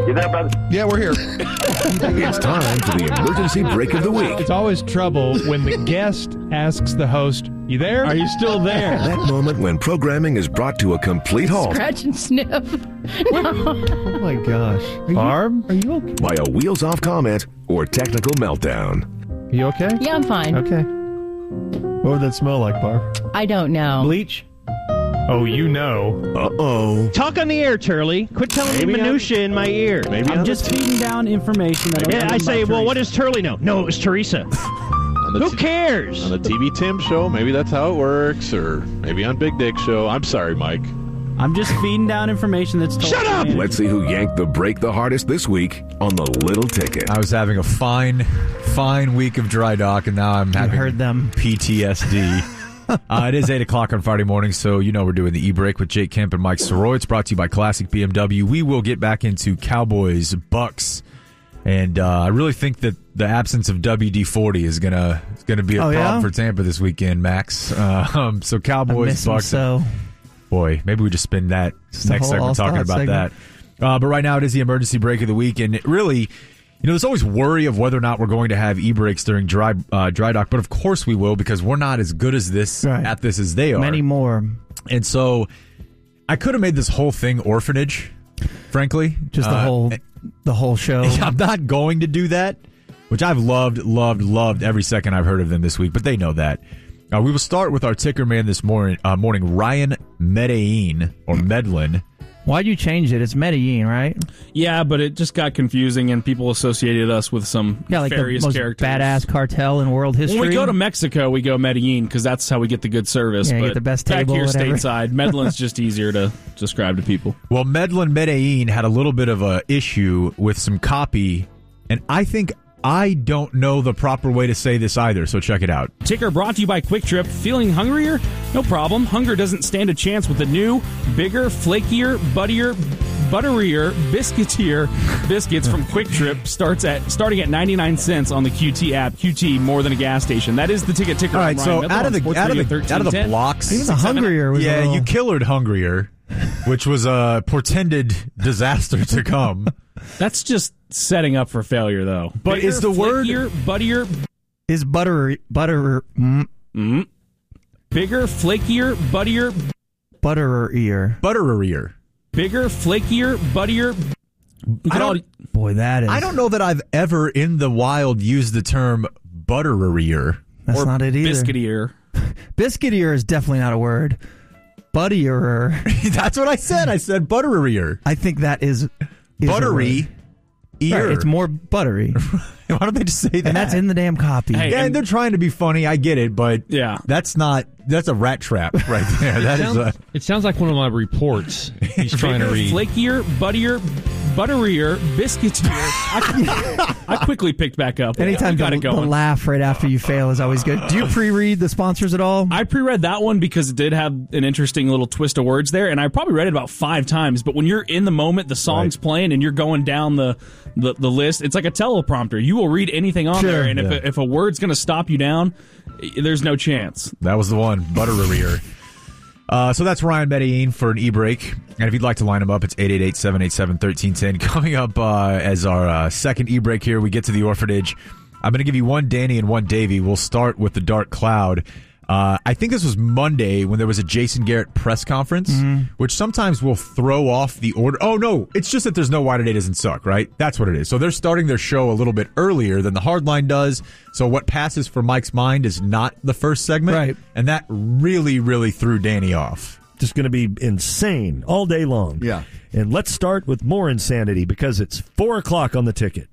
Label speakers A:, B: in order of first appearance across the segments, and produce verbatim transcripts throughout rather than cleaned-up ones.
A: You there, brother?
B: Yeah, we're here.
C: It's time for the emergency break of the week.
D: It's always trouble when the guest asks the host, you there? Are you still there?
C: That moment when programming is brought to a complete halt
E: Scratch and sniff.
B: Oh my gosh.
D: Barb?
B: Are you okay?
C: by a wheels-off comment or technical meltdown.
B: Are you okay?
E: Yeah, I'm fine.
B: Okay. What would that smell like, Barb?
E: I don't know.
D: Bleach? Oh, you know.
C: Uh-oh.
F: Talk on the air, Turley. Quit telling me minutia in my ear.
G: Maybe
H: I'm
G: on
H: just
G: the
H: feeding down information. That
F: Yeah, I say, well, what does Turley know? No, it was Teresa.
G: on the
F: Who
G: t-
F: cares?
G: On the T V Tim show, maybe that's how it works, or maybe on Big Dick show. I'm sorry, Mike.
H: I'm just feeding down information that's told.
F: Shut up!
C: Let's see who yanked the break the hardest this week on the Little Ticket.
I: I was having a fine, fine week of dry dock, and now I'm having
H: heard them.
I: P T S D. uh, it is eight o'clock on Friday morning, so you know we're doing the e-break with Jake Kemp and Mike Soroy. It's brought to you by Classic B M W. We will get back into Cowboys, Bucks, and uh, I really think that the absence of W D forty is gonna is gonna be a
H: Oh,
I: problem
H: yeah?
I: for Tampa this weekend, Max. Uh, um, so
H: I
I: Cowboys,
H: miss him
I: Bucks.
H: so.
I: Boy, maybe we just spend that
H: Just a
I: next
H: whole
I: segment
H: all-star
I: talking about
H: segment.
I: that. Uh, but right now it is the emergency break of the week, and it really. You know, there's always worry of whether or not we're going to have e-breaks during dry uh, dry dock, but of course we will because we're not as good as this
H: Right.
I: at this as they are.
H: Many more.
I: And so I could have made this whole thing orphanage, frankly.
H: Just the
I: Uh,
H: whole the whole show.
I: I'm not going to do that, which I've loved, loved, loved every second I've heard of them this week, but they know that. Uh, we will start with our ticker man this morning, uh, morning Ryan Medellin, or Medlin.
H: Why'd you change it? It's Medellin, right?
J: Yeah, but it just got confusing, and people associated us with some
H: Yeah, like the
J: nefarious
H: most
J: characters.
H: badass cartel in world history.
J: When we go to Mexico, we go Medellin because that's how we get the good service.
H: Yeah, you
J: but
H: get the best
J: back
H: table,
J: here
H: whatever.
J: stateside, Medlin's just easier to describe to people.
I: Well, Medlin Medellin had a little bit of a issue with some copy, and I think I don't know the proper way to say this either, so check it out.
J: Ticker brought to you by Quick Trip. Feeling hungrier? No problem. Hunger doesn't stand a chance with the new, bigger, flakier, buttier, butterier, biscuitier biscuits from Quick Trip. Starts at starting at ninety-nine cents on the Q T app. Q T, more than a gas station. That is the ticket ticker.
I: All right,
J: I'm
I: so
J: Ryan
I: out of
J: Medlin,
I: the out of the
J: four three eight,
I: out of the
J: thirteen ten.
I: blocks,
H: Even the hungrier was a
I: yeah,
H: little-
I: you killered hungrier, which was a portended disaster to come.
J: That's just setting up for failure, though.
I: But
J: Bigger,
I: is the word-
J: flakier, buttier,
H: Is butter butter mm,
J: mm, bigger, flakier, buttier,
H: butterer ear?
I: Butterier.
J: bigger, flakier, buttier.
I: I don't,
H: Boy, that is.
I: I don't know that I've ever in the wild used the term butterier.
H: That's
J: or
H: not it either.
J: biscuitier.
H: Biscuitier is definitely not a word. Buttierer.
I: That's what I said. I said butterier.
H: I think that is, is a
I: Buttery
H: word.
I: ear.
H: Right, it's more buttery,
I: Why don't they just say that?
H: and that's in the damn copy.
J: Hey,
I: Yeah,
J: and-
I: they're trying to be funny. I get it, but
J: Yeah.
I: that's not. That's a rat trap right there. That is a.
D: It sounds like one of my reports he's trying to
J: Bigger,
D: read.
J: flakier, buttier, butterier, biscuitier. I, I quickly picked back up.
H: Anytime
J: we got
H: the,
J: it
H: the
J: going.
H: laugh right after you fail is always good. Do you pre-read the sponsors at all?
J: I pre-read that one because it did have an interesting little twist of words there, and I probably read it about five times. But when you're in the moment, the song's
I: Right.
J: playing, and you're going down the, the, the list, it's like a teleprompter. You will read anything on
H: Sure.
J: there, and if,
I: Yeah.
J: a, if a word's going to stop you down, there's no chance.
I: That was the one. Butterier. Uh, so that's Ryan Medellin for an e-break. And if you'd like to line him up, it's eight eight eight, seven eight seven, one three one zero. Coming up uh, as our uh, second e-break here, we get to the orphanage. I'm going to give you one Danny and one Davey. We'll start with the Dark Cloud. Uh, I think this was Monday when there was a Jason Garrett press conference,
H: Mm-hmm.
I: which sometimes will throw off the order. Oh, no, it's just that there's no Why Today Doesn't Suck, right? That's what it is. So they're starting their show a little bit earlier than the Hardline does. So what passes for Mike's mind is not the first segment.
H: Right.
I: And that really, really threw Danny off.
K: Just going to be insane all day long.
B: Yeah.
K: And let's start with more insanity because it's four o'clock on the ticket.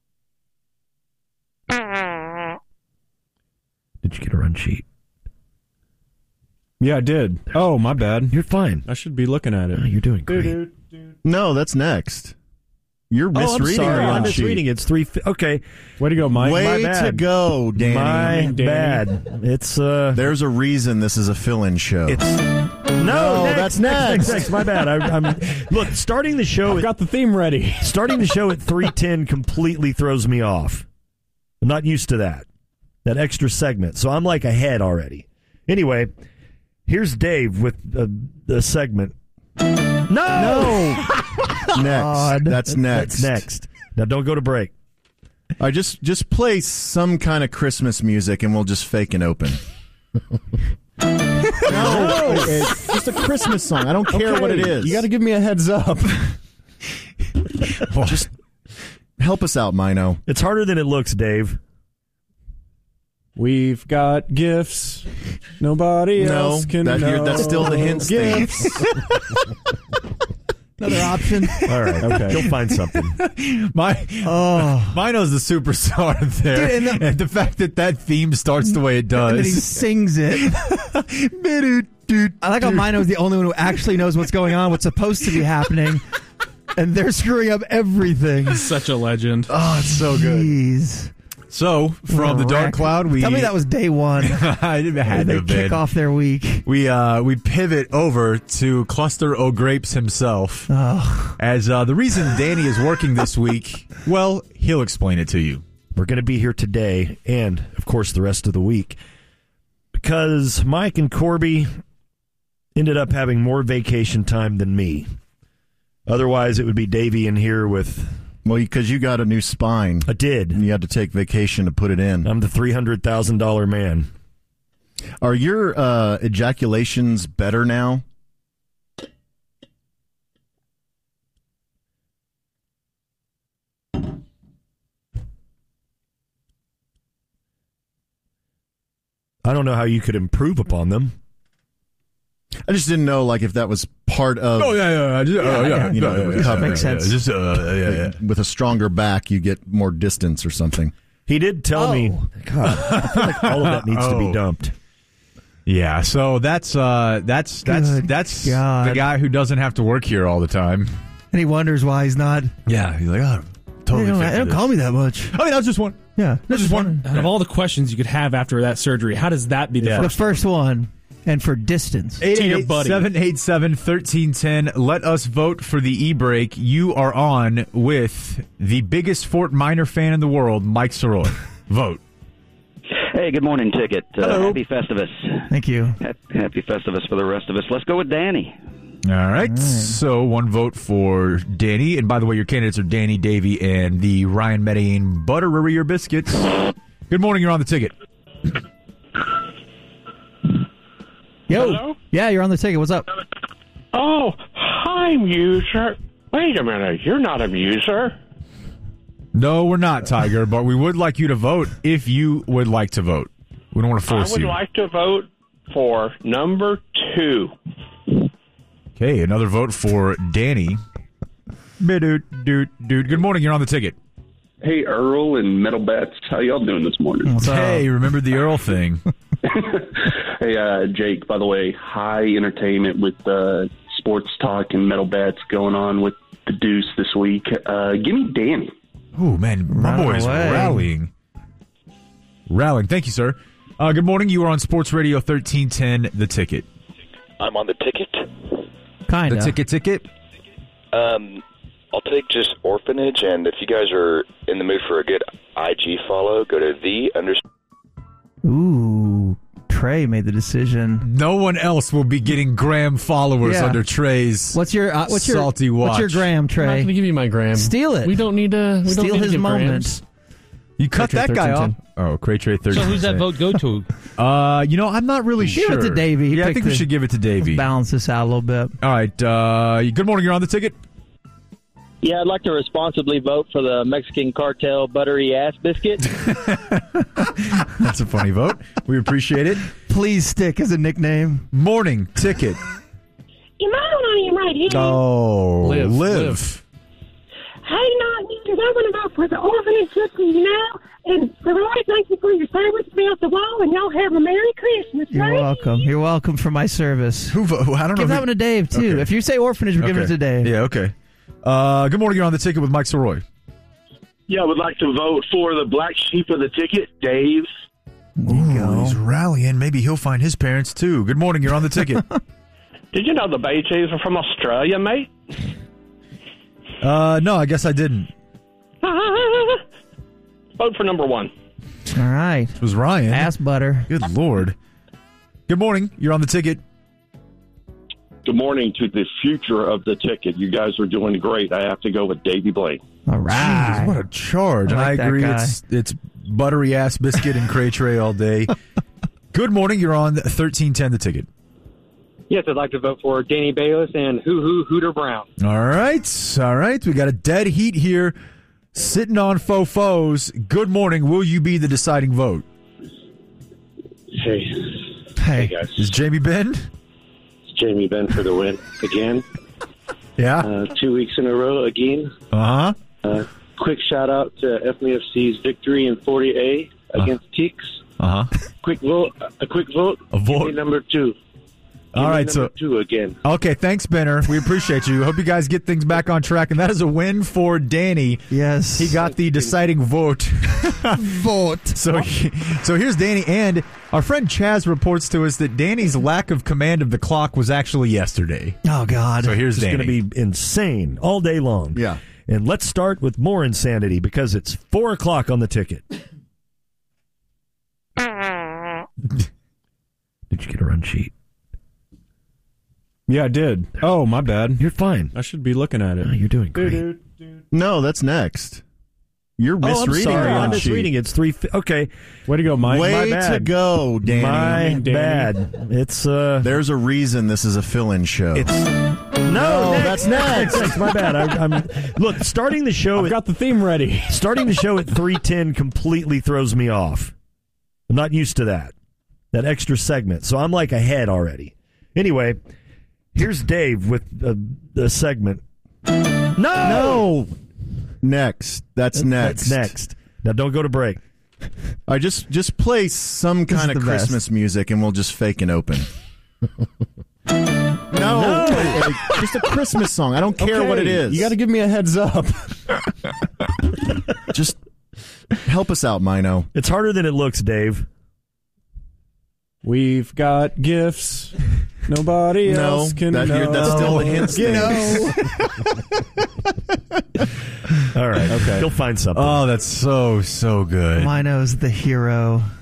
K: Did you get a run sheet?
L: Yeah, I did. Oh, my bad.
K: You're fine.
L: I should be looking at it.
K: Oh, you're doing great.
B: No, that's next. You're
K: Oh, I'm
B: misreading
K: sorry.
B: the
K: I'm
B: run
K: misreading.
B: sheet.
K: It's three. Fi- okay.
L: Way to go, Mike.
B: Way
K: my bad.
B: to go, Danny.
K: My
L: Danny.
K: bad. It's uh.
B: There's a reason this is a fill-in show.
K: It's no.
B: No,
K: next,
B: that's
K: next.
B: next.
K: next, next. My bad. I, I'm look starting the show.
L: I've
K: At,
L: got the theme ready.
K: starting the show at three ten completely throws me off. I'm not used to that. That extra segment. So I'm like ahead already. Anyway, here's Dave with uh, the segment. No. No.
B: Next. That's next.
K: That's next. Now don't go to break.
B: I just just play some kind of Christmas music and we'll just fake an open. No, it's just a Christmas song. I don't care
L: Okay,
B: what it is.
L: You got to give me a heads up.
B: Well, just help us out, Mino.
K: It's harder than it looks, Dave.
L: We've got gifts. Nobody
B: No,
L: else can
B: that-
L: know.
B: that's still the hints thing.
L: Gifts.
H: Another option.
K: All right.
L: Okay.
K: You'll find something.
I: My,
H: Oh.
I: Mino's the superstar there.
H: Dude, and
I: and,
H: the-
I: the, fact that that theme starts the way it
H: And then he
I: does.
H: sings it. I like how Mino's the only one who actually knows what's going on, what's supposed to be happening, and they're screwing up everything.
J: Such a legend.
I: Oh, it's so good.
H: Jeez.
I: So, from the dark
H: Wreck.
I: cloud, we...
H: Tell me that was day one.
I: I didn't had
H: They
I: to have
H: kick
I: been.
H: off their week.
I: We uh we pivot over to Cluster O'Grapes himself.
H: Oh.
I: As uh, the reason Danny is working this week, well, he'll explain it to you.
K: We're going to be here today and, of course, the rest of the week because Mike and Corby ended up having more vacation time than me. Otherwise, it would be Davey in here with...
B: Well, because you got a new spine.
K: I did.
B: And you had to take vacation to put it in.
K: I'm the three hundred thousand dollars man.
B: Are your uh, ejaculations better now?
K: I don't know how you could improve upon them.
B: I just didn't know, like, if that was part of.
I: Oh yeah, yeah, yeah,
B: yeah, yeah, you know,
I: yeah,
B: yeah,
H: makes
I: yeah,
H: sense.
I: Just uh, yeah, yeah.
B: With a stronger back, you get more distance or something.
K: He did tell
H: Oh.
K: me, God, I feel like all of that needs to be
I: Oh.
K: dumped.
I: Yeah, so that's uh that's that's
H: Good
I: that's
H: God.
I: the guy who doesn't have to work here all the time.
H: And he wonders why he's not.
I: Yeah, he's like, oh, totally.
H: They don't,
I: fit
H: they don't
I: for
H: call me that much.
I: this. I mean, I was just one.
H: Yeah.
I: I was just one.
J: Out of all the questions you could have after that surgery, how does that be the
H: The
J: first?
H: first one. And for distance.
I: eight
J: To
I: eight
J: your
I: eight,
J: buddy.
I: seven eight seven, one three one zero. Let us vote for the e-break. You are on with the biggest Fort Minor fan in the world, Mike Soroy. Vote.
A: Hey, good morning, Ticket. Uh,
I: Hello.
A: happy Festivus.
H: Thank you.
A: Ha- Happy Festivus for the rest of us. Let's go with Danny.
I: All right. So one vote for Danny. And by the way, your candidates are Danny, Davey, and the Ryan Medellin Butterier Biscuits. Good morning. You're on the ticket.
H: Yo.
E: Hello?
H: Yeah, you're on the ticket. What's up?
E: Oh, hi, Muser. Wait a minute. You're not a Muser.
I: No, we're not, Tiger, but we would like you to vote if you would like to vote. We don't want to
E: I
I: force
E: would
I: you.
E: like to vote for number two.
I: Okay, another vote for Danny. Dude, dude, dude. Good morning. You're on the ticket.
M: Hey, Earl and Metal Bats. How y'all doing this morning?
I: Hey, remember the Earl thing?
M: Hey, uh, Jake, by the way, high entertainment with uh, sports talk and Metal Bats going on with the Deuce this week. Uh, give me Danny.
I: Oh, man, my
M: Run
I: boy's
M: away.
I: rallying. Rallying. Thank you, sir. Uh, good morning. You are on Sports Radio thirteen ten, The Ticket.
N: I'm on the ticket.
H: Kinda.
I: The Ticket Ticket?
N: Um, I'll take just Orphanage, and if you guys are in the mood for a good I G follow, go to the under.
H: Ooh. Trey made the decision.
I: No one else will be getting Graham followers
H: Yeah.
I: under Trey's
H: What's your uh, what's your
I: salty watch.
H: What's your gram, Trey?
L: I'm not going to give you my gram.
H: Steal it.
L: We don't need to. We
H: Steal
L: don't need
H: his
L: to give
H: moment.
L: grams.
I: You cut
L: Cray Trey
I: that guy off.
L: thirteen ten.
I: Oh, Cray Trey thirteen.
J: So who's that vote go to?
I: Uh, you know, I'm not really
H: Give
I: sure.
H: it to Davey. He
I: Yeah, I
H: picked
I: think we
H: the-
I: should give it to Davey.
H: Let's balance this out a little bit.
I: All right. Uh, good morning. You're on the ticket.
O: Yeah, I'd like to responsibly vote for the Mexican cartel buttery ass biscuit.
I: That's a funny vote. We appreciate it.
H: Please stick as a nickname.
I: Morning ticket.
P: You might on your right here.
I: Oh,
L: Live,
I: live.
P: Hey, not because I want to go for the orphanage system, you know. And Roy, thank you for your service. Built the wall, and y'all have a Merry Christmas.
H: You're
P: right?
H: welcome. You're welcome for my service.
I: Who? vo- I don't know.
H: Give
I: who-
H: that one to Dave too.
I: Okay.
H: If you say orphanage, we're giving it
I: Okay.
H: to Dave.
I: Yeah. Okay. Uh, good morning. You're on the ticket with Mike Soroy.
Q: Yeah, I would like to vote for the black sheep of the ticket, Dave.
I: Ooh, he's rallying. Maybe he'll find his parents too. Good morning. You're on the ticket.
E: Did you know the Bay Jays are from Australia, mate?
I: uh, no, I guess I didn't.
E: Vote for number one.
H: All right.
I: It was Ryan.
H: Ass butter.
I: Good lord. Good morning. You're on the ticket.
Q: Good good morning to the future of the ticket. You guys are doing great. I have to go with Davey Blaine.
H: All right.
I: Jeez, what a charge.
H: I like
I: and I
H: that
I: agree.
H: guy.
I: It's it's buttery ass biscuit and cray tray all day. Good morning. You're on thirteen ten the ticket.
O: Yes, I'd like to vote for Danny Bayless and Hoo Hoo Hooter Brown.
I: All right. All right. We got a dead heat here sitting on faux foes. Good morning. Will you be the deciding vote?
Q: Hey.
H: Hey.
Q: guys.
I: Is Jamie Ben?
Q: It's Jamie Ben for the win again.
I: Yeah.
Q: Uh, two weeks in a row again.
I: Uh-huh.
Q: Uh, quick shout out to F M E F C's victory in forty A against uh, Teeks.
I: Uh-huh.
Q: Quick vote. A quick vote.
I: A vote.
Q: Give me number two. Give
I: All right,
Q: me
I: so
Q: number two again.
I: Okay, thanks, Benner. We appreciate you. Hope you guys get things back on track, and that is a win for Danny.
H: Yes,
I: he got the deciding vote.
H: Vote.
I: So, he, so here's Danny, and our friend Chaz reports to us that Danny's lack of command of the clock was actually yesterday.
H: Oh God!
I: So here's
K: It's
I: Danny.
K: going to be insane all day long.
B: Yeah.
K: And let's start with more insanity because it's four o'clock on the ticket. Did you get a run sheet?
L: Yeah, I did. Oh, my bad.
K: You're fine.
L: I should be looking at it.
K: Oh, you're doing great.
B: No, that's next. You're
K: Oh, I'm
B: misreading
K: sorry.
B: the
K: I'm
B: run sheet.
K: misreading. It's three. Fi- okay.
L: Way to go, Mike.
B: Way
K: My bad.
B: to go, Danny.
K: My
L: Danny.
K: bad. It's uh.
B: There's a reason this is a fill-in show.
K: It's no.
B: No,
K: next,
B: that's next.
K: next. My bad. I, I'm look starting the show.
L: I've
K: at,
L: got the theme ready.
K: starting the show at three ten completely throws me off. I'm not used to that. That extra segment. So I'm like ahead already. Anyway, here's Dave with a, a segment. No.
B: No. Next. That's
K: That's
B: next.
K: next. Now don't go to break.
B: I just just play some
H: This
B: kind
H: is
B: of
H: the best.
B: Christmas music and we'll just fake an open. no,
K: No.
B: Like, like, just a Christmas song. I don't care
L: Okay,
B: what it is.
L: You got to give me a heads up.
B: just help us out, Mino.
K: It's harder than it looks, Dave.
L: We've got gifts. Nobody
B: No,
L: else can
B: that-
L: know.
B: you're- that's still a hint
L: You
B: thing.
L: know.
K: All right.
I: Okay.
K: He'll find something.
I: Oh, that's so, so good.
H: Mino's the hero.